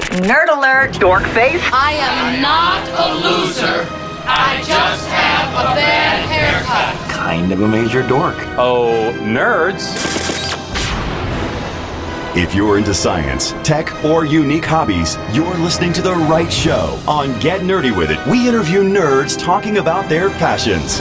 Nerd alert, dork face. I am not a loser. I just have a bad haircut. Kind of a major dork. Oh, nerds. If you're into science, tech, or unique hobbies, you're listening to the right show. On Get Nerdy With It, we interview nerds talking about their passions.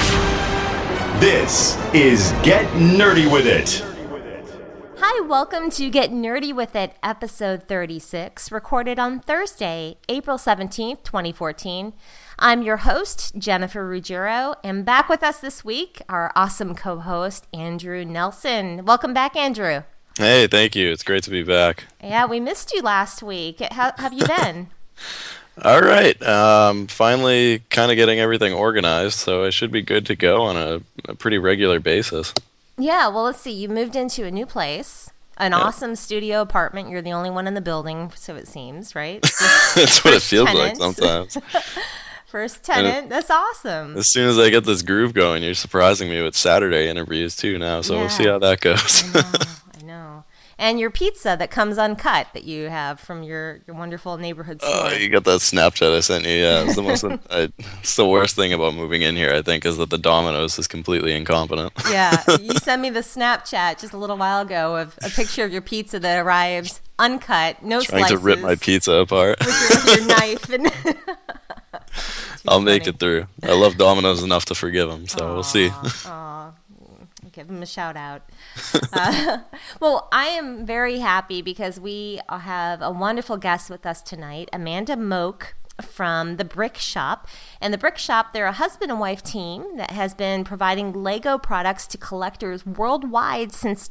This is Get Nerdy With It. Hi, welcome to Get Nerdy With It, episode 36, recorded on Thursday, April 17th, 2014. I'm your host, Jennifer Ruggiero, and back with us this week, our awesome co-host, Andrew Nelson. Welcome back, Andrew. Hey, thank you. It's great to be back. Yeah, we missed you last week. How have you been? All right. Finally kind of getting everything organized, so I should be good to go on a pretty regular basis. Yeah, well, let's see. You moved into a new place, an awesome studio apartment. You're the only one in the building, so it seems, right? That's what it feels like sometimes. First tenant. That's awesome. As soon as I get this groove going, you're surprising me with Saturday interviews too now, so we'll see how that goes. I know. And your pizza that comes uncut that you have from your wonderful neighborhood store. Oh, you got that Snapchat I sent you. Yeah, it's the most. It's the worst thing about moving in here, I think, is that the Domino's is completely incompetent. Yeah, you sent me the Snapchat just a little while ago of a picture of your pizza that arrives uncut, no Trying slices. to rip my pizza apart. With your knife. And I'll make it through. I love Domino's enough to forgive them, so we'll see. Give them a shout out. Well, I am very happy because we have a wonderful guest with us tonight, Amanda Moak from The Brick Shop. And The Brick Shop, they're a husband and wife team that has been providing Lego products to collectors worldwide since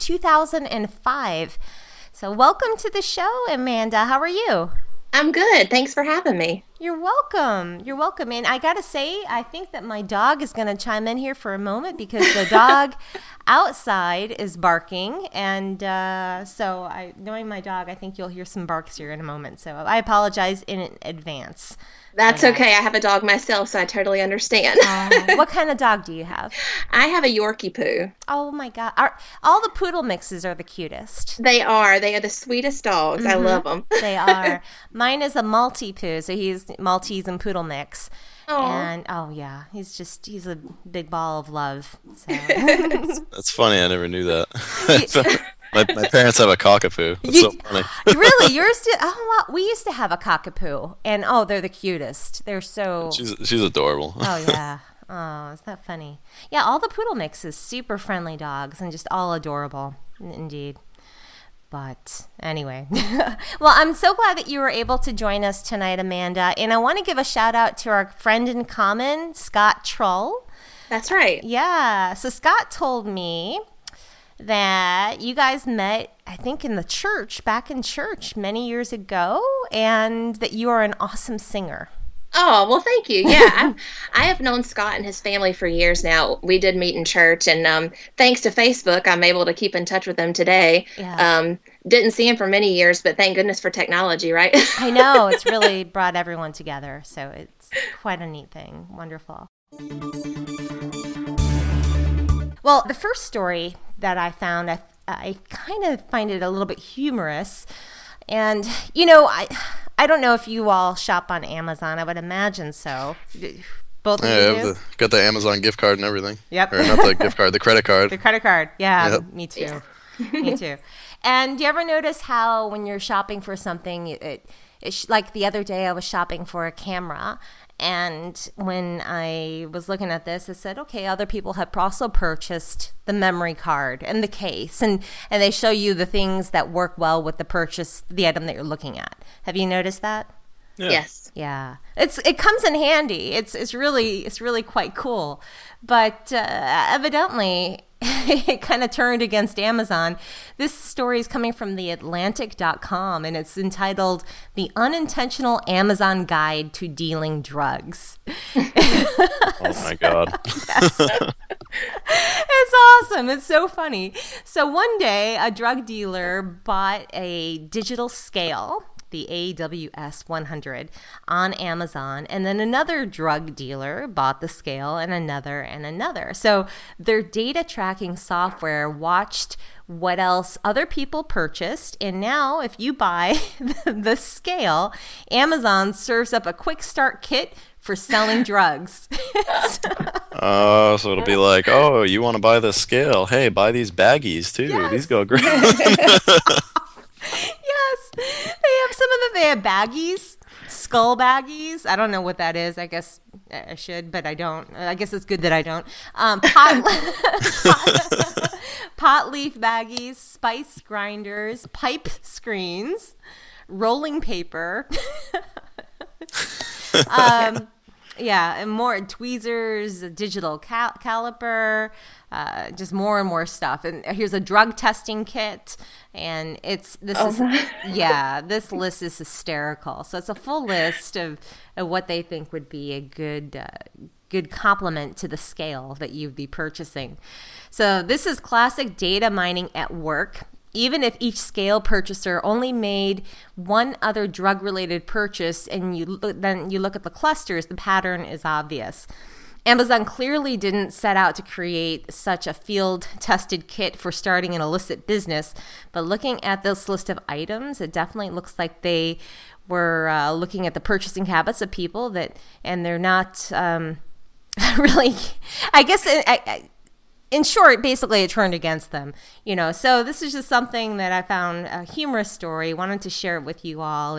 2005. So welcome to the show, Amanda. How are you? I'm good. Thanks for having me. You're welcome. You're welcome. And I got to say, I think that my dog is going to chime in here for a moment because the dog outside is barking. And knowing my dog, I think you'll hear some barks here in a moment. So I apologize in advance. That's okay. I have a dog myself, so I totally understand. What kind of dog do you have? I have a Yorkie Poo. Oh, my God. All the poodle mixes are the cutest. They are. They are the sweetest dogs. I love them. They are. Mine is a Maltipoo, so he's Maltese and poodle mix. And he's a big ball of love. So. That's funny. I never knew that. My parents have a cockapoo. That's so funny. Really? Yours did? Oh, wow. We used to have a cockapoo, and they're the cutest. They're so... She's adorable. Oh, yeah. Oh, is that funny? Yeah, all the poodle mixes, super friendly dogs, and just all adorable, indeed. But anyway, well, I'm so glad that you were able to join us tonight, Amanda. And I want to give a shout out to our friend in common, Scott Trull. That's right. Yeah. So Scott told me that you guys met, I think, back in church many years ago, and that you are an awesome singer. Oh, well, thank you. Yeah, I have known Scott and his family for years now. We did meet in church, and thanks to Facebook, I'm able to keep in touch with him today. Yeah. Didn't see him for many years, but thank goodness for technology, right? I know. It's really brought everyone together, so it's quite a neat thing. Wonderful. Well, the first story that I found, I kind of find it a little bit humorous. And, I don't know if you all shop on Amazon. I would imagine so. Both of you do? Got the Amazon gift card and everything. Yep. Or not the gift card, the credit card. The credit card. Yeah, yep. Me too. Yeah. Me too. And do you ever notice how when you're shopping for something, like the other day I was shopping for a camera, and when I was looking at this, it said, okay, other people have also purchased the memory card and the case, and they show you the things that work well with the item that you're looking at. Have you noticed that? Yeah. Yes. Yeah. It comes in handy. It's really quite cool. But evidently it kind of turned against Amazon. This story is coming from theatlantic.com, and it's entitled The Unintentional Amazon Guide to Dealing Drugs. Oh my God. Yes. It's awesome. It's so funny. So one day a drug dealer bought a digital scale the AWS 100 on Amazon, and then another drug dealer bought the scale, and another and another. So their data tracking software watched what else other people purchased, and now if you buy the scale, Amazon serves up a quick start kit for selling drugs. Oh, so it'll be like, oh, you want to buy the scale? Hey, buy these baggies too. Yes. These go great. Yes, they have baggies, skull baggies. I don't know what that is. I guess I should, but I don't. I guess it's good that I don't. Pot leaf baggies, spice grinders, pipe screens, rolling paper. Yeah, and more tweezers, a digital caliper, just more and more stuff. And here's a drug testing kit, and this list is hysterical. So it's a full list of what they think would be a good complement to the scale that you'd be purchasing. So this is classic data mining at work. Even if each scale purchaser only made one other drug-related purchase and then you look at the clusters, the pattern is obvious. Amazon clearly didn't set out to create such a field-tested kit for starting an illicit business, but looking at this list of items, it definitely looks like they were looking at the purchasing habits of people and they're not really, I guess... In short, basically, it turned against them, So this is just something that I found a humorous story. Wanted to share it with you all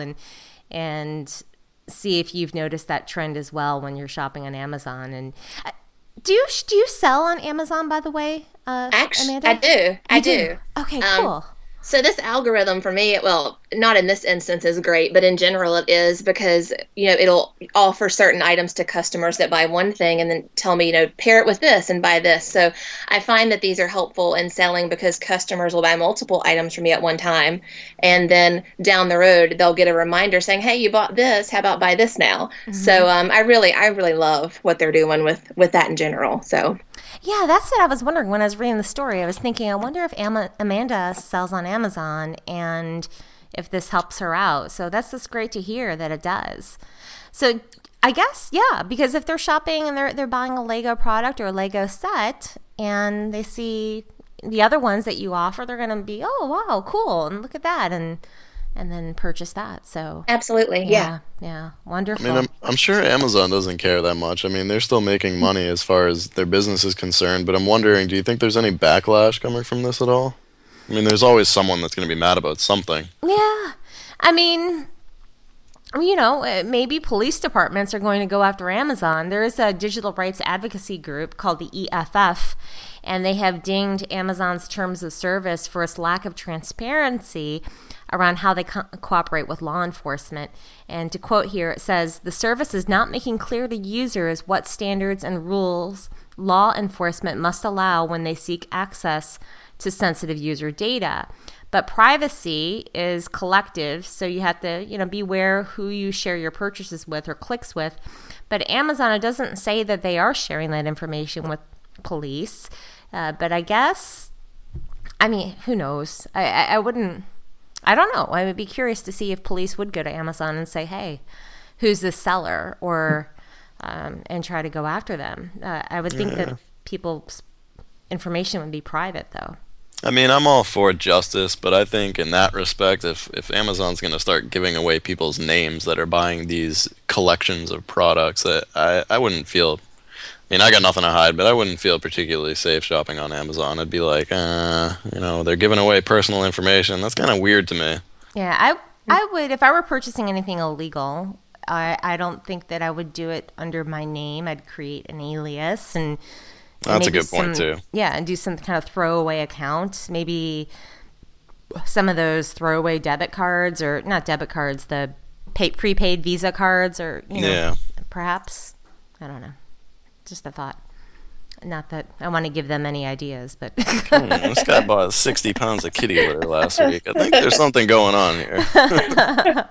and see if you've noticed that trend as well when you're shopping on Amazon. And do you sell on Amazon, by the way, Actually, Amanda? I do. Okay, cool. So this algorithm for me, well, not in this instance is great, but in general it is because, it'll offer certain items to customers that buy one thing and then tell me, pair it with this and buy this. So I find that these are helpful in selling because customers will buy multiple items from me at one time. And then down the road, they'll get a reminder saying, hey, you bought this. How about buy this now? Mm-hmm. So I really love what they're doing with that in general. So. Yeah, that's what I was wondering when I was reading the story. I was thinking, I wonder if Amanda sells on Amazon and if this helps her out. So that's just great to hear that it does. So I guess, yeah, because if they're shopping and they're buying a Lego product or a Lego set and they see the other ones that you offer, they're going to be, oh, wow, cool, and look at that, and then purchase that. So absolutely, yeah, wonderful. I mean, I'm sure Amazon doesn't care that much. I mean, they're still making money as far as their business is concerned. But I'm wondering, do you think there's any backlash coming from this at all? I mean, there's always someone that's going to be mad about something. Yeah, I mean, maybe police departments are going to go after Amazon. There is a digital rights advocacy group called the EFF, and they have dinged Amazon's terms of service for its lack of transparency around how they cooperate with law enforcement. And to quote here, it says, the service is not making clear to users what standards and rules law enforcement must allow when they seek access to sensitive user data. But privacy is collective, so you have to, beware who you share your purchases with or clicks with. But Amazon, it doesn't say that they are sharing that information with police. But I guess, who knows? I don't know. I would be curious to see if police would go to Amazon and say, hey, who's this seller? Or, and try to go after them. I would think that people's information would be private, though. I mean, I'm all for justice, but I think in that respect, if Amazon's going to start giving away people's names that are buying these collections of products, I wouldn't feel... I mean, I got nothing to hide, but I wouldn't feel particularly safe shopping on Amazon. I'd be like, they're giving away personal information. That's kind of weird to me. Yeah, I would, if I were purchasing anything illegal, I don't think that I would do it under my name. I'd create an alias and that's a good point, too. Yeah, and do some kind of throwaway account. Maybe some of those throwaway debit cards, or not debit cards, the prepaid Visa cards, or, perhaps. I don't know. Just a thought. Not that I want to give them any ideas, but... This guy bought 60 pounds of kitty litter last week. I think there's something going on here.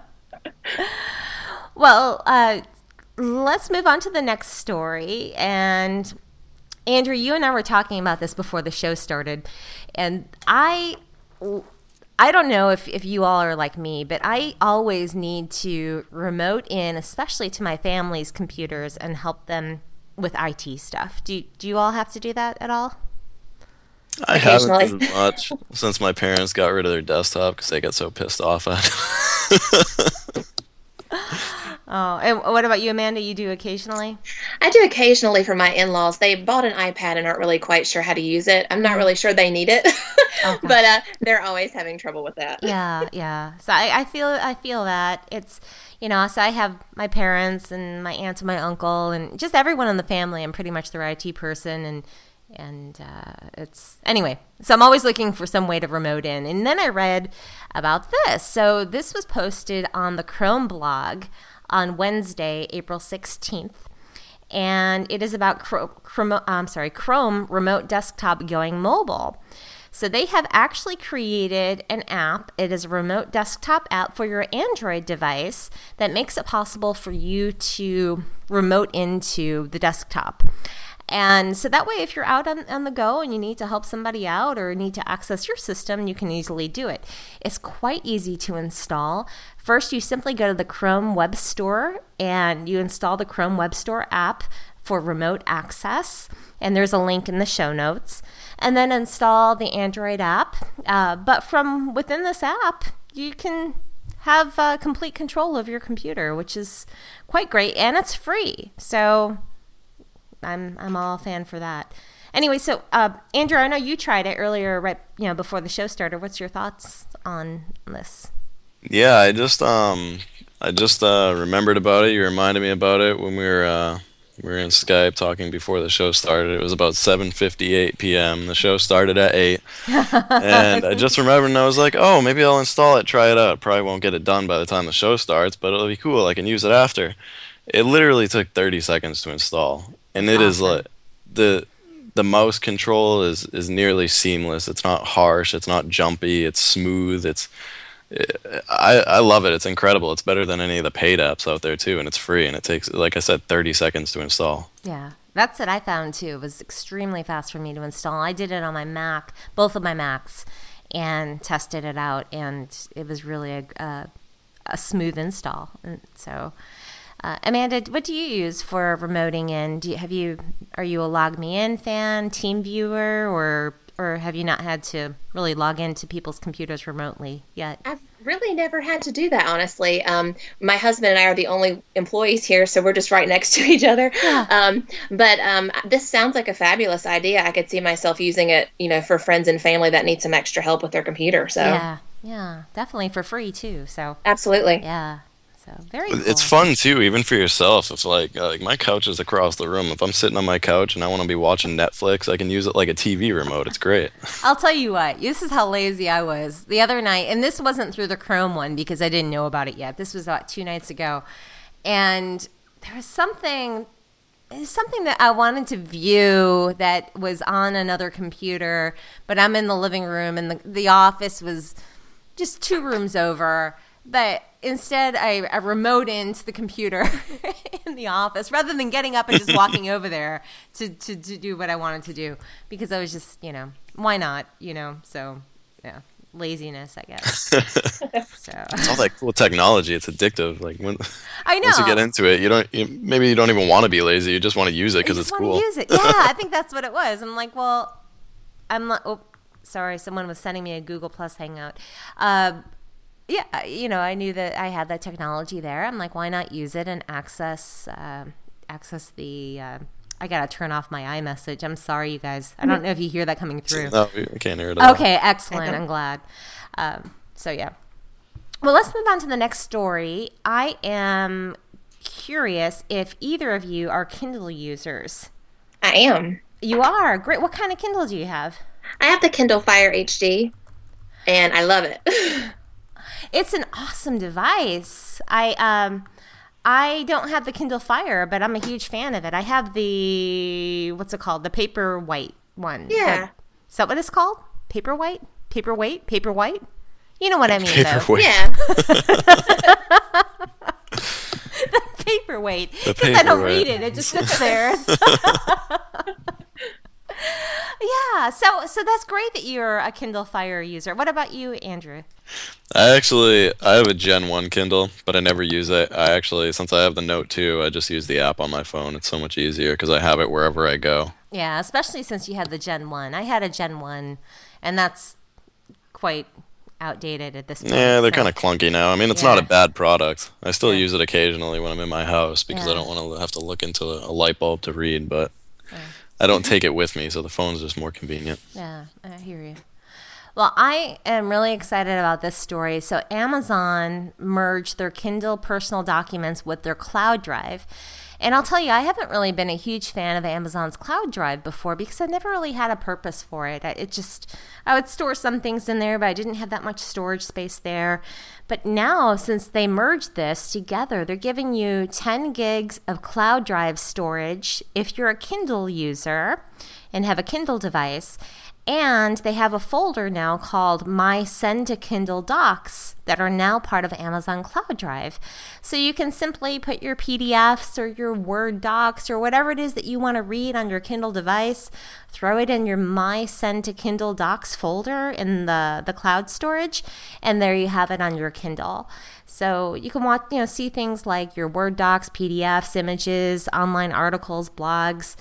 Well, let's move on to the next story. And Andrew, you and I were talking about this before the show started. And I I don't know if you all are like me, but I always need to remote in, especially to my family's computers, and help them with IT stuff. Do you all have to do that at all? I haven't as much since my parents got rid of their desktop because they got so pissed off at it. Oh, and what about you, Amanda? You do occasionally? I do occasionally for my in-laws. They bought an iPad and aren't really quite sure how to use it. I'm not really sure they need it, but they're always having trouble with that. Yeah. So I feel that it's, so I have my parents and my aunt and my uncle and just everyone in the family. I'm pretty much their IT person, and it's anyway. So I'm always looking for some way to remote in. And then I read about this. So this was posted on the Chrome blog on Wednesday, April 16th. And it is about Chrome Remote Desktop going mobile. So they have actually created an app. It is a remote desktop app for your Android device that makes it possible for you to remote into the desktop. And so that way, if you're out on the go and you need to help somebody out or need to access your system, you can easily do it. It's quite easy to install. First, you simply go to the Chrome Web Store and you install the Chrome Web Store app for remote access. And there's a link in the show notes. And then install the Android app. But from within this app, you can have complete control of your computer, which is quite great. And it's free. So I'm all a fan for that. Anyway, so Andrew, I know you tried it earlier, right? Before the show started. What's your thoughts on this? Yeah, I just remembered about it. You reminded me about it when we were in Skype talking before the show started. It was about 7:58 p.m. The show started at 8, and I just remembered, and I was like, oh, maybe I'll install it, try it out. Probably won't get it done by the time the show starts, but it'll be cool. I can use it after. It literally took 30 seconds to install. And it is like the mouse control is nearly seamless. It's not harsh. It's not jumpy. It's smooth. I love it. It's incredible. It's better than any of the paid apps out there too, and it's free. And it takes, like I said, 30 seconds to install. Yeah, that's what I found too. It was extremely fast for me to install. I did it on my Mac, both of my Macs, and tested it out, and it was really a smooth install. And so. Amanda, what do you use for remoting in? Are you a LogMeIn fan, TeamViewer, or have you not had to really log into people's computers remotely yet? I've really never had to do that, honestly. My husband and I are the only employees here, so we're just right next to each other. Yeah. But this sounds like a fabulous idea. I could see myself using it, for friends and family that need some extra help with their computer. So yeah, definitely for free too. So absolutely, yeah. Very cool. It's fun too, even for yourself. If like my couch is across the room. If I'm sitting on my couch and I want to be watching Netflix, I can use it like a TV remote. It's great. I'll tell you what. This is how lazy I was the other night, and this wasn't through the Chrome one because I didn't know about it yet. This was about 2 nights ago, and there was something that I wanted to view that was on another computer, but I'm in the living room, and the office was just 2 rooms over. But instead, I remote into the computer in the office rather than getting up and just walking over there to do what I wanted to do, because I was just, why not, so, yeah, laziness, I guess. So. It's all that cool technology. It's addictive. Like I know. Once you get into it, maybe you don't even want to be lazy. You just want to use it because it's cool. Use it. Yeah, I think that's what it was. I'm like, well, oh, sorry, someone was sending me a Google Plus Hangout. Yeah, I knew that I had that technology there. I'm like, why not use it and access the I got to turn off my iMessage. I'm sorry, you guys. I don't know if you hear that coming through. No, we can't hear it at all. Okay, excellent. I'm glad. So, yeah. Well, let's move on to the next story. I am curious if either of you are Kindle users. I am. You are? Great. What kind of Kindle do you have? I have the Kindle Fire HD, and I love it. It's an awesome device. I don't have the Kindle Fire, but I'm a huge fan of it. I have the, what's it called? The Paperwhite one. Yeah. Is that what it's called? Paperwhite? Paperwhite? You know what I mean, Paperwhite. Yeah. The Paperwhite. Because I don't read it. It just sits there. Yeah, Yeah, so that's great that you're a Kindle Fire user. What about you, Andrew? I have a Gen 1 Kindle, but I never use it. Since I have the Note 2, I just use the app on my phone. It's so much easier because I have it wherever I go. Yeah, especially since you had the Gen 1. I had a Gen 1, and that's quite outdated at this point. Yeah, they're kind of clunky now. I mean, it's not a bad product. I still use it occasionally when I'm in my house because I don't want to have to look into a light bulb to read, but I don't take it with me, so the phone's just more convenient. Yeah, I hear you. Well, I am really excited about this story. So Amazon merged their Kindle personal documents with their cloud drive. And I'll tell you, I haven't really been a huge fan of Amazon's cloud drive before because I never really had a purpose for it. I would store some things in there, but I didn't have that much storage space there. But now, since they merged this together, they're giving you 10 gigs of cloud drive storage if you're a Kindle user and have a Kindle device. And they have a folder now called My Send to Kindle Docs that are now part of Amazon Cloud Drive. So you can simply put your PDFs or your Word docs or whatever it is that you want to read on your Kindle device, throw it in your My Send to Kindle Docs folder in the cloud storage, and there you have it on your Kindle. So you can watch, see things like your Word docs, PDFs, images, online articles, blogs,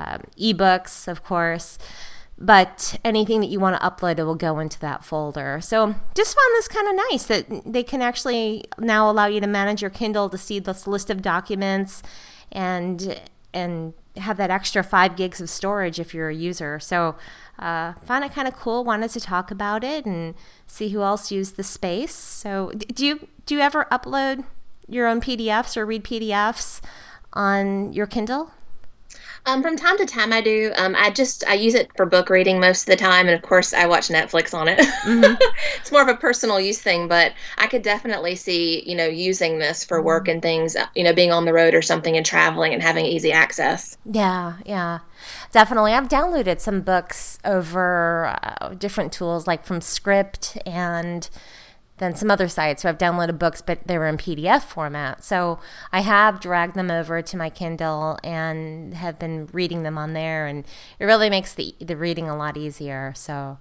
ebooks, of course. But anything that you want to upload, it will go into that folder. So just found this kind of nice that they can actually now allow you to manage your Kindle to see this list of documents and have that extra 5 gigs of storage if you're a user. So found it kind of cool. Wanted to talk about it and see who else used the space. So do you ever upload your own PDFs or read PDFs on your Kindle? From time to time I do. I use it for book reading most of the time, and of course I watch Netflix on it. Mm-hmm. It's more of a personal use thing, but I could definitely see, using this for work and things, being on the road or something and traveling and having easy access. Yeah, definitely. I've downloaded some books over different tools like from Script and then some other sites. So I've downloaded books, but they were in PDF format. So I have dragged them over to my Kindle and have been reading them on there. And it really makes the reading a lot easier. So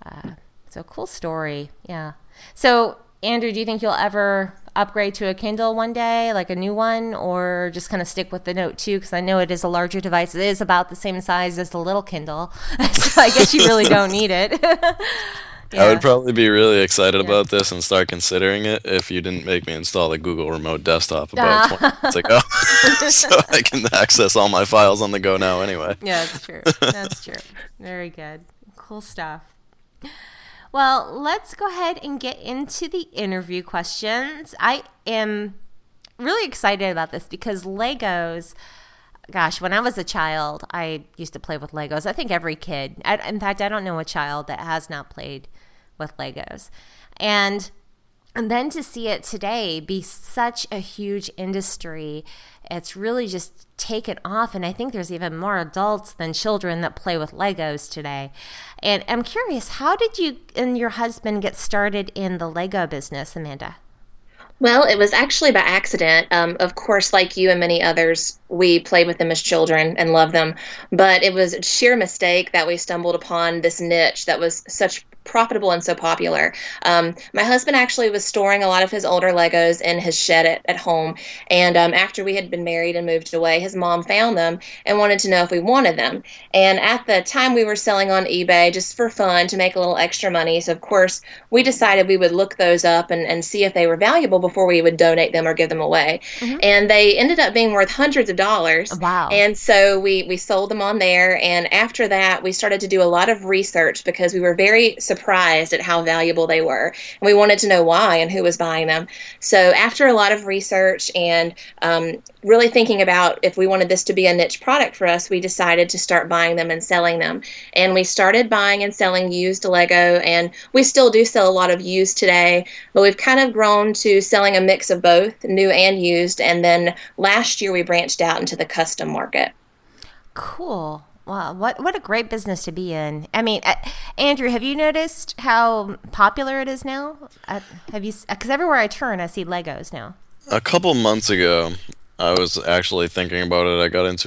cool story. Yeah. So Andrew, do you think you'll ever upgrade to a Kindle one day, like a new one, or just kind of stick with the Note 2? Because I know it is a larger device. It is about the same size as the little Kindle. So I guess you really don't need it. Yeah. I would probably be really excited about this and start considering it if you didn't make me install the Google Remote Desktop about 20 minutes ago. So I can access all my files on the go now anyway. Yeah, that's true. That's true. Very good. Cool stuff. Well, let's go ahead and get into the interview questions. I am really excited about this because Legos, gosh, when I was a child, I used to play with Legos. I think every kid. In fact, I don't know a child that has not played with Legos. And then to see it today be such a huge industry, it's really just taken off. And I think there's even more adults than children that play with Legos today. And I'm curious, how did you and your husband get started in the Lego business, Amanda? Well, it was actually by accident. Of course, like you and many others, we played with them as children and loved them. But it was a sheer mistake that we stumbled upon this niche that was such profitable and so popular. My husband actually was storing a lot of his older Legos in his shed at home. And after we had been married and moved away, his mom found them and wanted to know if we wanted them. And at the time, we were selling on eBay just for fun to make a little extra money. So, of course, we decided we would look those up and see if they were valuable before we would donate them or give them away. Mm-hmm. And they ended up being worth hundreds of dollars. Wow. And so we sold them on there. And after that, we started to do a lot of research because we were very surprised at how valuable they were. And we wanted to know why and who was buying them. So after a lot of research and really thinking about if we wanted this to be a niche product for us, we decided to start buying them and selling them. And we started buying and selling used Lego, and we still do sell a lot of used today, but we've kind of grown to selling a mix of both, new and used. And then last year we branched out into the custom market. Cool. Wow, what a great business to be in. I mean, Andrew, have you noticed how popular it is now? Have you? Because everywhere I turn, I see Legos now. A couple months ago, I was actually thinking about it.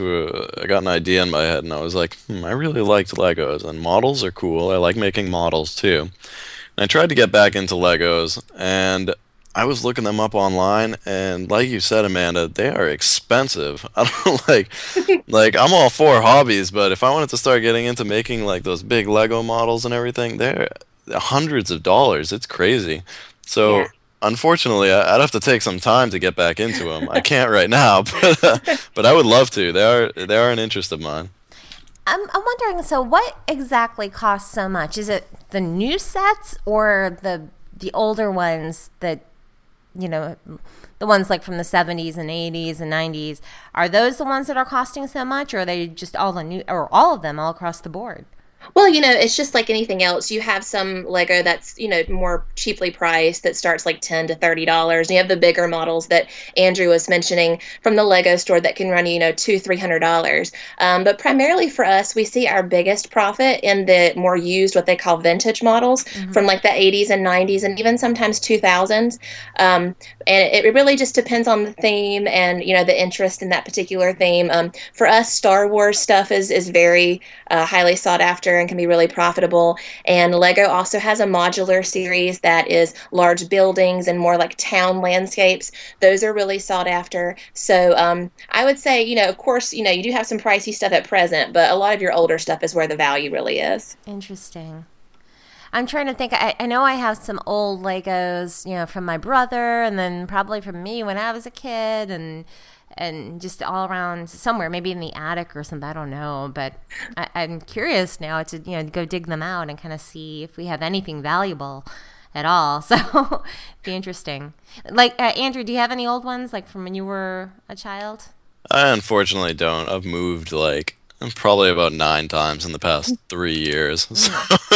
I got an idea in my head, and I was like, I really liked Legos, and models are cool. I like making models too. And I tried to get back into Legos, and I was looking them up online, and like you said, Amanda, they are expensive. I don't like I'm all for hobbies, but if I wanted to start getting into making like those big Lego models and everything, they're hundreds of dollars. It's crazy. So. Yeah. Unfortunately, I'd have to take some time to get back into them. I can't right now, but I would love to. They are an interest of mine. I'm wondering, so what exactly costs so much? Is it the new sets or the older ones that, you know, the ones like from the 70s and 80s and 90s? Are those the ones that are costing so much, or are they just all the new, or all of them all across the board? Well, it's just like anything else. You have some Lego that's, more cheaply priced that starts like $10 to $30. And you have the bigger models that Andrew was mentioning from the Lego store that can run you, $200-$300. But primarily for us, we see our biggest profit in the more used, what they call vintage models from like the 80s and 90s and even sometimes 2000s. And it really just depends on the theme and, the interest in that particular theme. For us, Star Wars stuff is very highly sought after and can be really profitable. And Lego also has a modular series that is large buildings and more like town landscapes. Those are really sought after. So I would say, of course, you do have some pricey stuff at present, but a lot of your older stuff is where the value really is. Interesting. I'm trying to think. I know I have some old Legos, from my brother, and then probably from me when I was a kid, and just all around somewhere, maybe in the attic or something. I don't know, but I'm curious now to go dig them out and kind of see if we have anything valuable at all. So be interesting. Like Andrew, do you have any old ones like from when you were a child? I unfortunately don't. I've moved like probably about 9 times in the past 3 years. So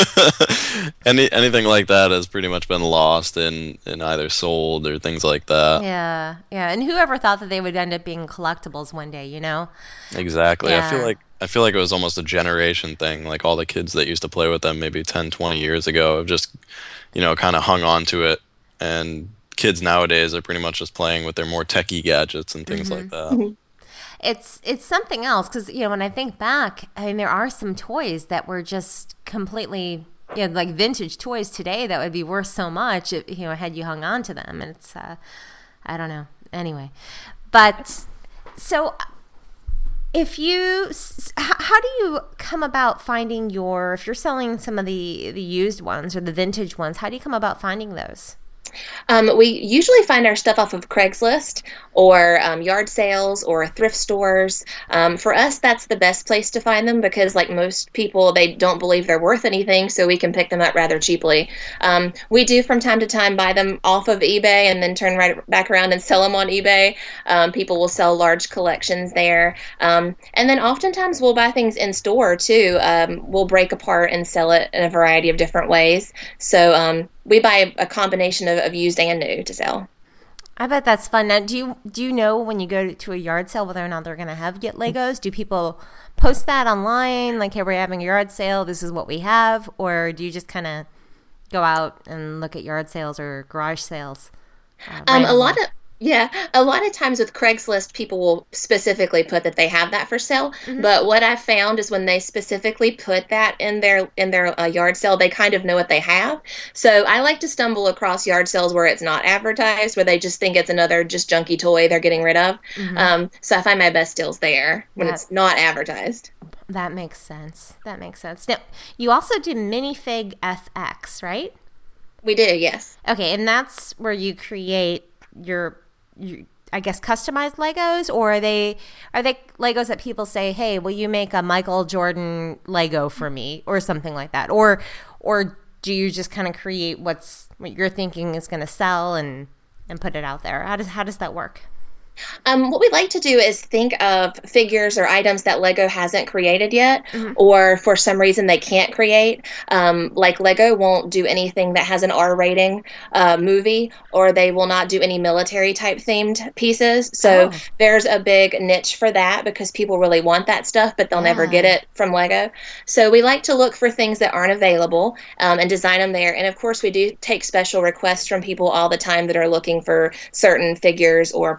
anything like that has pretty much been lost and either sold or things like that. Yeah. And whoever thought that they would end up being collectibles one day, Exactly. Yeah. I feel like it was almost a generation thing. Like all the kids that used to play with them maybe 10, 20 years ago have just, kind of hung on to it. And kids nowadays are pretty much just playing with their more techie gadgets and things like that. It's something else because, when I think back, I mean, there are some toys that were just completely, like vintage toys today that would be worth so much, if, had you hung on to them. And it's, I don't know. Anyway, but so how do you come about finding if you're selling some of the used ones or the vintage ones, how do you come about finding those? We usually find our stuff off of Craigslist or yard sales or thrift stores. For us, that's the best place to find them because, like most people, they don't believe they're worth anything, so we can pick them up rather cheaply. We do from time to time buy them off of eBay and then turn right back around and sell them on eBay. People will sell large collections there. And then oftentimes we'll buy things in store, too. We'll break apart and sell it in a variety of different ways. So we buy a combination of used and new to sell. I bet that's fun. Now, do you know when you go to a yard sale whether or not they're going to have Get Legos? Do people post that online? Like, hey, we're having a yard sale. This is what we have. Or do you just kind of go out and look at yard sales or garage sales? A lot of times with Craigslist, people will specifically put that they have that for sale. But what I've found is when they specifically put that in their yard sale, they kind of know what they have. So I like to stumble across yard sales where it's not advertised, where they just think it's another just junky toy they're getting rid of. So I find my best deals there when it's not advertised. That makes sense. Now, you also do Minifig FX, right? We do, yes. Okay, and that's where you create your I guess customized Legos, or are they Legos that people say, hey, will you make a Michael Jordan Lego for me or something like that, or do you just kind of create what you're thinking is going to sell and put it out there? How does that work? What we like to do is think of figures or items that Lego hasn't created yet, or for some reason they can't create. Like Lego won't do anything that has an R rating movie, or they will not do any military type themed pieces. So there's a big niche for that because people really want that stuff, but they'll never get it from Lego. So we like to look for things that aren't available and design them there. And of course, we do take special requests from people all the time that are looking for certain figures or parts to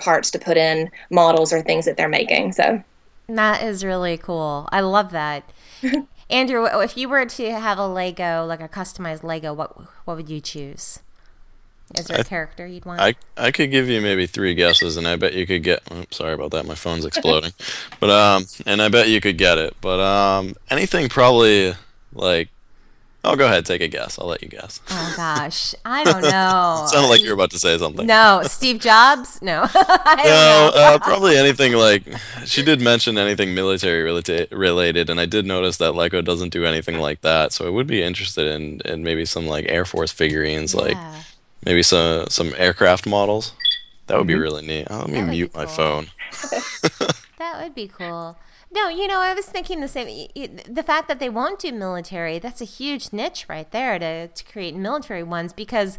put in models or things that they're making. So that is really cool. I love that. Andrew, if you were to have a Lego, like a customized Lego, what would you choose? Is there a character you'd want? I could give you maybe 3 guesses, and I bet you could get. Oh, sorry about that. My phone's exploding. But and I bet you could get it. But anything probably like. Oh, go ahead. Take a guess. I'll let you guess. Oh gosh, I don't know. It sounded like you were about to say something. No, Steve Jobs. No. I don't know. Probably anything like. She did mention anything military related, and I did notice that Lego doesn't do anything like that. So I would be interested in maybe some like Air Force figurines, like. Maybe some aircraft models. That would be really neat. Oh, let me mute my phone. That would be cool. No, I was thinking the same. The fact that they won't do military, that's a huge niche right there to create military ones, because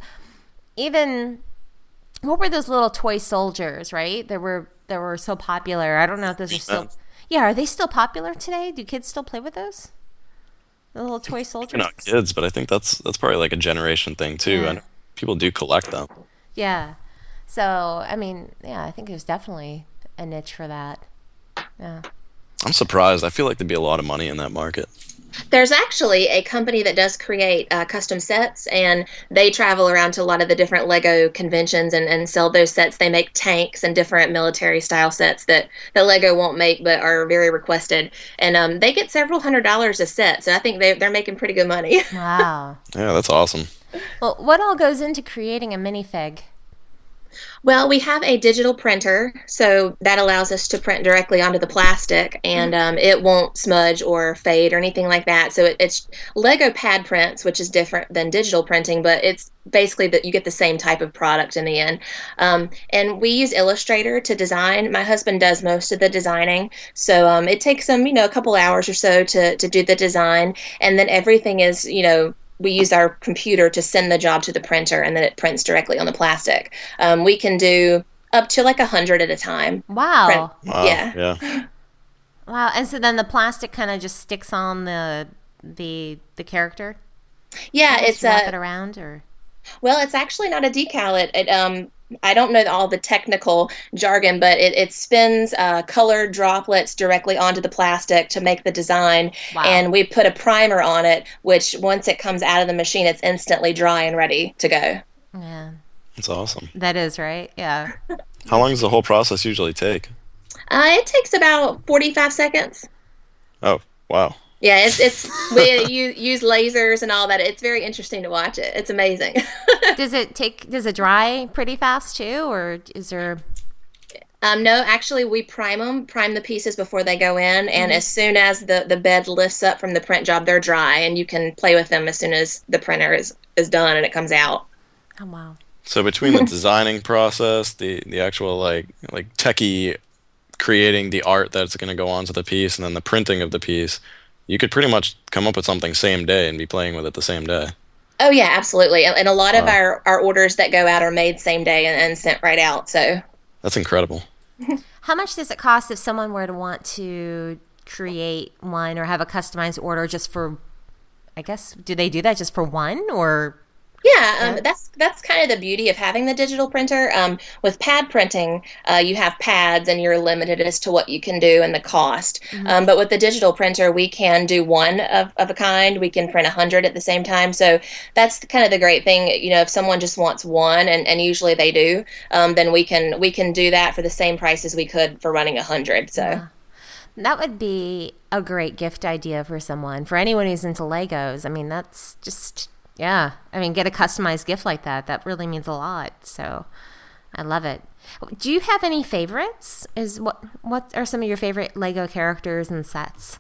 even what were those little toy soldiers, right? That were so popular. I don't know if those are still. Yeah, are they still popular today? Do kids still play with those? The little toy soldiers? Not kids, but I think that's probably like a generation thing too. Yeah. I know people do collect them. Yeah. So, I mean, I think there's definitely a niche for that. Yeah. I'm surprised. I feel like there'd be a lot of money in that market. There's actually a company that does create custom sets, and they travel around to a lot of the different Lego conventions and sell those sets. They make tanks and different military style sets that Lego won't make but are very requested. And they get several $100s a set, so I think they're making pretty good money. Wow. Yeah, that's awesome. Well, what all goes into creating a minifig? Well, we have a digital printer, so that allows us to print directly onto the plastic, and it won't smudge or fade or anything like that. So it's Lego pad prints, which is different than digital printing, but it's basically that you get the same type of product in the end. And we use Illustrator to design. My husband does most of the designing, so it takes him, a couple hours or so to do the design, and then everything is, we use our computer to send the job to the printer, and then it prints directly on the plastic. We can do up to like 100 at a time. Wow. Wow. Yeah. Wow. And so then the plastic kind of just sticks on the character? Yeah, it's wrap it around, or? Well, it's actually not a decal. I don't know all the technical jargon, but it spins colored droplets directly onto the plastic to make the design. Wow. And we put a primer on it, which once it comes out of the machine, it's instantly dry and ready to go. Yeah. That's awesome. That is, right? Yeah. How long does the whole process usually take? It takes about 45 seconds. Oh, wow. Yeah, we use lasers and all that. It's very interesting to watch it. It's amazing. Does it dry pretty fast too, or is there? No, actually, we prime the pieces before they go in, and as soon as the bed lifts up from the print job, they're dry, and you can play with them as soon as the printer is done and it comes out. Oh wow! So between the designing process, the actual like techie creating the art that's going to go onto the piece, and then the printing of the piece, you could pretty much come up with something same day and be playing with it the same day. Oh yeah, absolutely. And a lot of our orders that go out are made same day and sent right out. So that's incredible. How much does it cost if someone were to want to create one or have a customized order just for, I guess, do they do that just for one, or? Yeah, that's kind of the beauty of having the digital printer. With pad printing, you have pads and you're limited as to what you can do and the cost. But with the digital printer, we can do one of a kind. We can print 100 at the same time. So that's kind of the great thing. If someone just wants one, and usually they do, then we can do that for the same price as we could for running 100. So. Yeah. That would be a great gift idea for someone. For anyone who's into Legos, I mean, that's just... Yeah, I mean, get a customized gift like that. That really means a lot. So, I love it. Do you have any favorites? What are some of your favorite Lego characters and sets?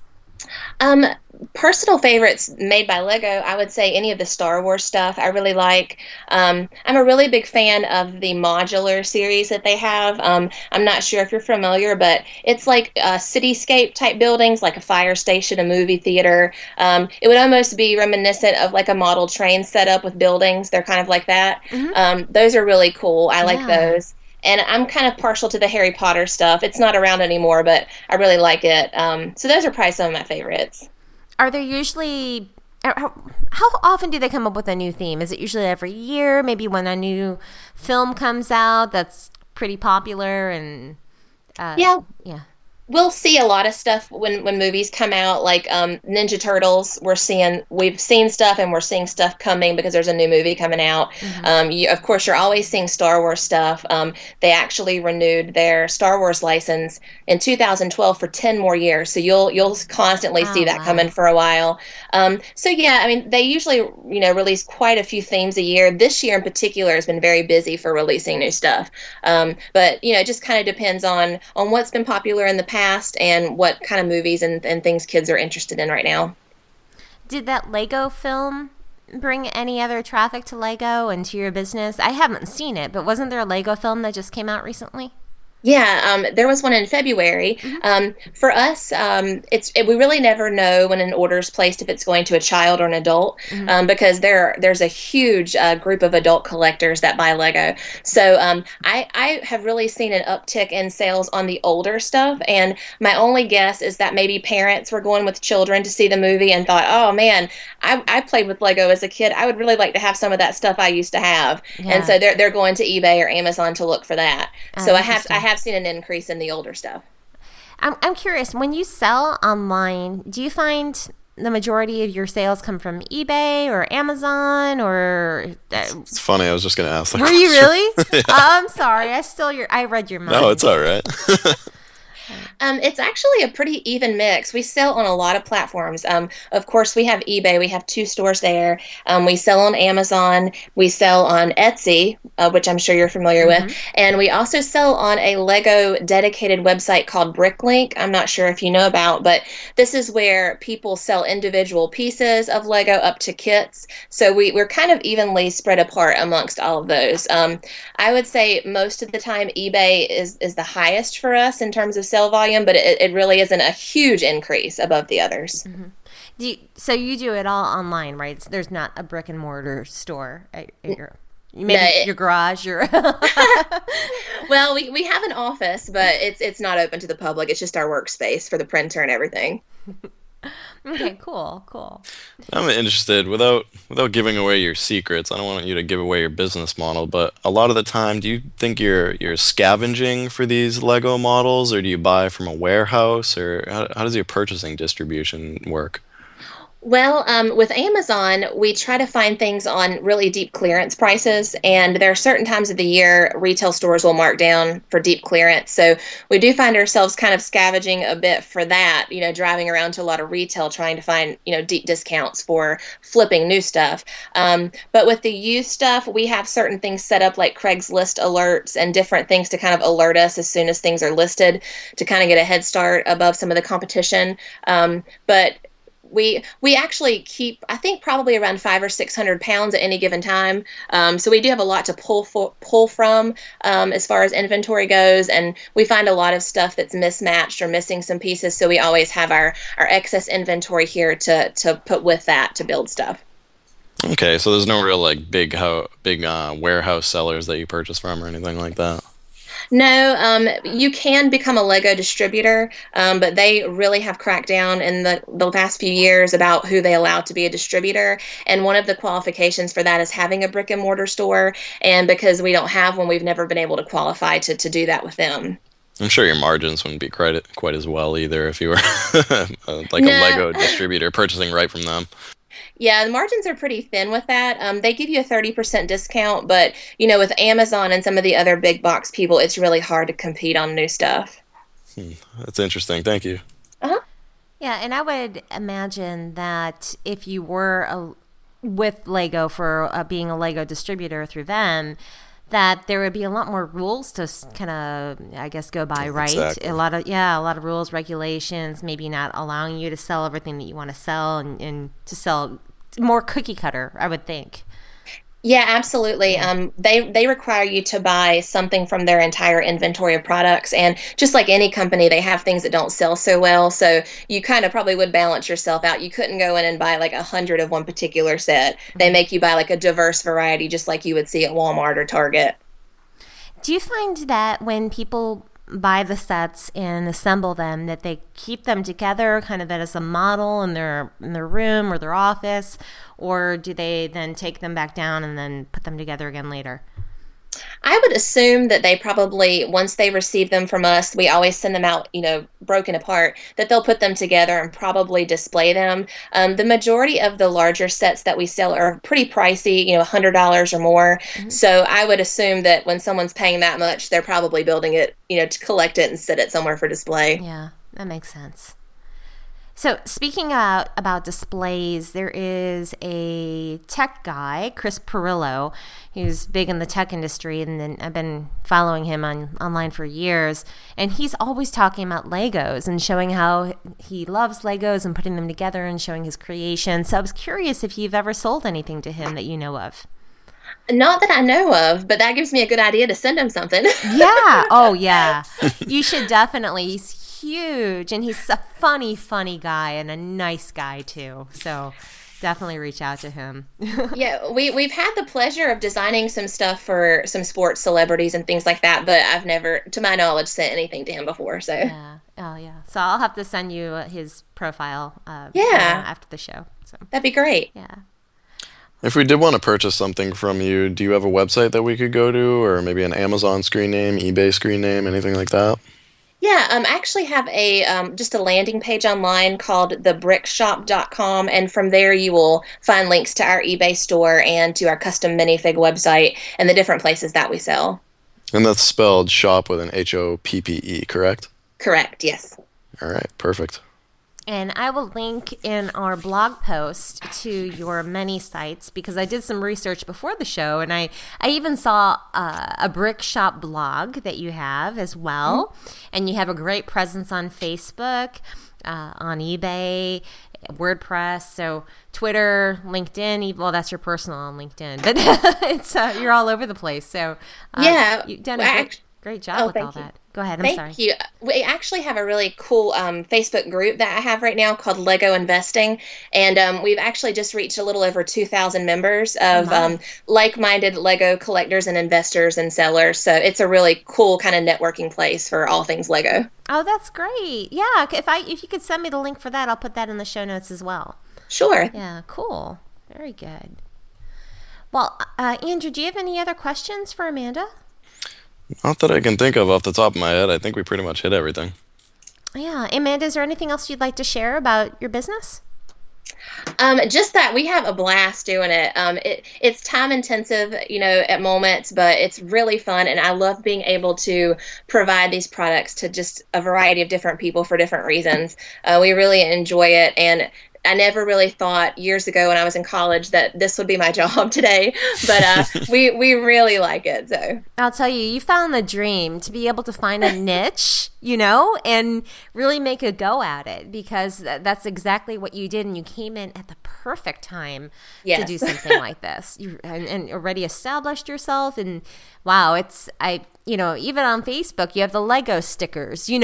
Personal favorites made by Lego, I would say any of the Star Wars stuff I really like. I'm a really big fan of the modular series that they have. I'm not sure if you're familiar, but it's like cityscape type buildings, like a fire station, a movie theater. It would almost be reminiscent of like a model train setup with buildings. They're kind of like that. Those are really cool. I like those. And I'm kind of partial to the Harry Potter stuff. It's not around anymore, but I really like it. So those are probably some of my favorites. Are there usually... How often do they come up with a new theme? Is it usually every year? Maybe when a new film comes out that's pretty popular and yeah. Yeah. We'll see a lot of stuff when movies come out, like Ninja Turtles. We've seen stuff, and we're seeing stuff coming because there's a new movie coming out. Of course, you're always seeing Star Wars stuff. They actually renewed their Star Wars license in 2012 for 10 more years, so you'll constantly see that coming for a while. So yeah, I mean, they usually release quite a few themes a year. This year in particular has been very busy for releasing new stuff. But it just kind of depends on what's been popular in the past and what kind of movies and things kids are interested in right now. Did that Lego film bring any other traffic to Lego and to your business? I haven't seen it, but wasn't there a Lego film that just came out recently? Yeah, there was one in February. For us, we really never know when an order is placed if it's going to a child or an adult, because there's a huge group of adult collectors that buy Lego. So I have really seen an uptick in sales on the older stuff, and my only guess is that maybe parents were going with children to see the movie and thought, oh man, I played with Lego as a kid. I would really like to have some of that stuff I used to have. Yeah. And so they're going to eBay or Amazon to look for that. So I have seen an increase in the older stuff. I'm curious, when you sell online, do you find the majority of your sales come from eBay or Amazon or? It's funny. I was just going to ask that. Were you really? Yeah. I'm sorry. I read your mind. No, it's all right. It's actually a pretty even mix. We sell on a lot of platforms. Of course, we have eBay. We have 2 stores there. We sell on Amazon. We sell on Etsy, which I'm sure you're familiar with. And we also sell on a Lego dedicated website called Bricklink. I'm not sure if you know about, but this is where people sell individual pieces of Lego up to kits. So we're kind of evenly spread apart amongst all of those. I would say most of the time eBay is the highest for us in terms of sale volume, but it really isn't a huge increase above the others. So you do it all online, right? So there's not a brick and mortar store at your garage or Well, we have an office, but it's not open to the public. It's just our workspace for the printer and everything. Okay, cool. I'm interested, without giving away your secrets, I don't want you to give away your business model, but a lot of the time, do you think you're scavenging for these Lego models, or do you buy from a warehouse, or how does your purchasing distribution work? Well, with Amazon, we try to find things on really deep clearance prices, and there are certain times of the year retail stores will mark down for deep clearance. So we do find ourselves kind of scavenging a bit for that, driving around to a lot of retail trying to find, deep discounts for flipping new stuff. But with the used stuff, we have certain things set up like Craigslist alerts and different things to kind of alert us as soon as things are listed to kind of get a head start above some of the competition. But we actually keep, I think, probably around 500 or 600 pounds at any given time. So we do have a lot to pull from as far as inventory goes, and we find a lot of stuff that's mismatched or missing some pieces. So we always have our excess inventory here to put with that to build stuff. Okay, so there's no real big warehouse sellers that you purchase from or anything like that. No, you can become a Lego distributor, but they really have cracked down in the past few years about who they allow to be a distributor. And one of the qualifications for that is having a brick and mortar store. And because we don't have one, we've never been able to qualify to do that with them. I'm sure your margins wouldn't be quite as well either if you were a Lego distributor purchasing right from them. Yeah, the margins are pretty thin with that. They give you a 30% discount, but, with Amazon and some of the other big box people, it's really hard to compete on new stuff. That's interesting. Thank you. Uh-huh. Yeah, and I would imagine that if you were with Lego for being a Lego distributor through them, that there would be a lot more rules to kind of, I guess, go by, right? Exactly. A lot of rules, regulations, maybe not allowing you to sell everything that you want to sell and to sell more cookie cutter, I would think. Yeah, absolutely. They require you to buy something from their entire inventory of products. And just like any company, they have things that don't sell so well. So you kind of probably would balance yourself out. You couldn't go in and buy 100 of one particular set. They make you buy a diverse variety, just like you would see at Walmart or Target. Do you find that when people buy the sets and assemble them, that they keep them together kind of as a model in their room or their office, or do they then take them back down and then put them together again later? I would assume that they probably, once they receive them from us, we always send them out, broken apart, that they'll put them together and probably display them. The majority of the larger sets that we sell are pretty pricey, $100 or more. Mm-hmm. So I would assume that when someone's paying that much, they're probably building it, to collect it and sit it somewhere for display. Yeah, that makes sense. So speaking about displays, there is a tech guy, Chris Pirillo. He's big in the tech industry, and then I've been following him online for years. And he's always talking about Legos and showing how he loves Legos and putting them together and showing his creation. So I was curious if you've ever sold anything to him that you know of. Not that I know of, but that gives me a good idea to send him something. Yeah. Oh, yeah. You should definitely. He's huge, and he's a funny guy and a nice guy too, so definitely reach out to him. Yeah, we've had the pleasure of designing some stuff for some sports celebrities and things like that, but I've never, to my knowledge, sent anything to him before. So yeah. Oh yeah, so I'll have to send you his profile after the show, so that'd be great. Yeah. If we did want to purchase something from you, do you have a website that we could go to, or maybe an Amazon screen name, eBay screen name, anything like that? Yeah, I actually have just a landing page online called thebrickshop.com, and from there you will find links to our eBay store and to our custom minifig website and the different places that we sell. And that's spelled shop with an H-O-P-P-E, correct? Correct, yes. All right, perfect. And I will link in our blog post to your many sites, because I did some research before the show, and I even saw a brick shop blog that you have as well. Mm-hmm. And you have a great presence on Facebook, on eBay, WordPress, so Twitter, LinkedIn. Well, that's your personal on LinkedIn, but it's you're all over the place. So you've done a great job with all that. Go ahead. I'm sorry. Thank you. We actually have a really cool Facebook group that I have right now called Lego Investing. And we've actually just reached a little over 2,000 members of like-minded Lego collectors and investors and sellers. So it's a really cool kind of networking place for all things Lego. Oh, that's great. Yeah. If you could send me the link for that, I'll put that in the show notes as well. Sure. Yeah. Cool. Very good. Well, Andrew, do you have any other questions for Amanda? Not that I can think of off the top of my head. I think we pretty much hit everything. Yeah. Amanda, is there anything else you'd like to share about your business? Just that we have a blast doing it. It's time intensive, at moments, but it's really fun. And I love being able to provide these products to just a variety of different people for different reasons. We really enjoy it. And I never really thought years ago when I was in college that this would be my job today, but we really like it. So I'll tell you, you found the dream to be able to find a niche, and really make a go at it, because that's exactly what you did, and you came in at the perfect time to do something like this. You and already established yourself, and wow, even on Facebook, you have the Lego stickers, so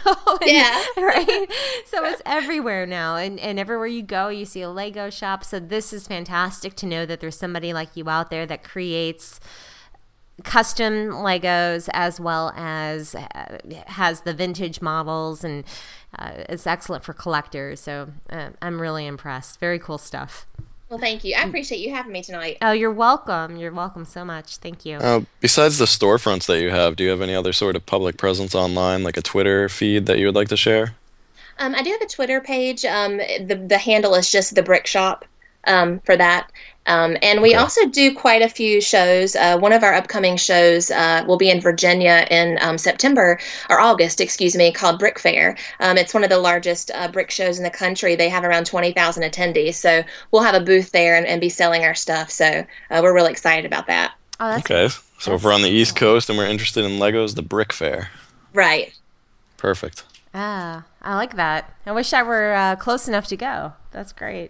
right? So it's everywhere now, and everywhere you go, you see a Lego shop. So this is fantastic to know that there's somebody like you out there that creates custom Legos as well as has the vintage models, and it's excellent for collectors. So I'm really impressed. Very cool stuff. Well, thank you. I appreciate you having me tonight. Oh, you're welcome. You're welcome so much. Thank you. Besides the storefronts that you have, do you have any other sort of public presence online, like a Twitter feed that you would like to share? I do have a Twitter page. The handle is just The Brick Shop for that. And we also do quite a few shows. One of our upcoming shows will be in Virginia in August, called Brick Fair. It's one of the largest brick shows in the country. They have around 20,000 attendees. So we'll have a booth there and be selling our stuff. So we're really excited about that. Oh, that's okay. So if we're on the East Coast and we're interested in Legos, the Brick Fair. Right. Perfect. Ah, I like that. I wish I were close enough to go. That's great.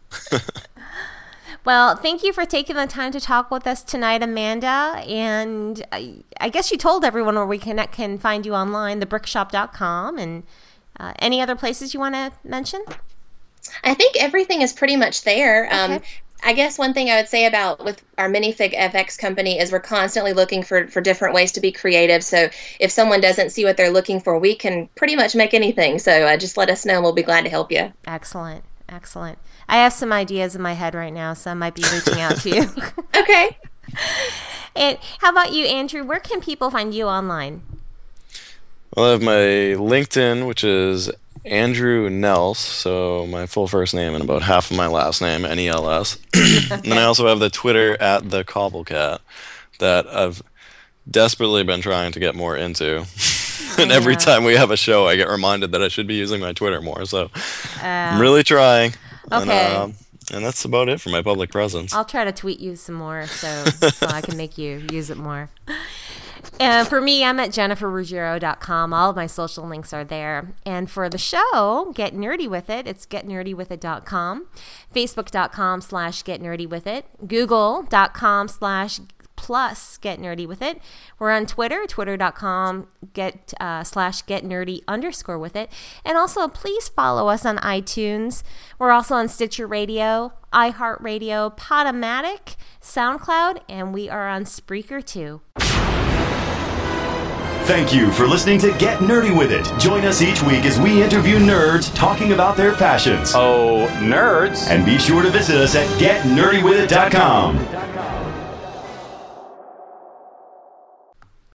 Well, thank you for taking the time to talk with us tonight, Amanda. And I guess you told everyone where we can find you online, thebrickshop.com, and any other places you want to mention? I think everything is pretty much there. Okay. I guess one thing I would say about with our Minifig FX company is we're constantly looking for different ways to be creative. So if someone doesn't see what they're looking for, we can pretty much make anything. So just let us know and we'll be glad to help you. Excellent. Excellent. I have some ideas in my head right now, so I might be reaching out to you. Okay. And how about you, Andrew? Where can people find you online? Well, I have my LinkedIn, which is Andrew Nels, so my full first name and about half of my last name, Nels. And then I also have the Twitter at the Cobblecat that I've desperately been trying to get more into. And every time we have a show, I get reminded that I should be using my Twitter more. So I'm really trying. Okay. And that's about it for my public presence. I'll try to tweet you some more so I can make you use it more. And for me, I'm at jenniferruggiero.com. All of my social links are there. And for the show, Get Nerdy With It, it's getnerdywithit.com, facebook.com/getnerdywithit, google.com/+getnerdywithit. We're on Twitter, twitter.com /getnerdy_with it. And also, please follow us on iTunes. We're also on Stitcher Radio, iHeartRadio, Podomatic, SoundCloud, and we are on Spreaker too. Thank you for listening to Get Nerdy With It. Join us each week as we interview nerds talking about their passions. Oh, nerds. And be sure to visit us at getnerdywithit.com.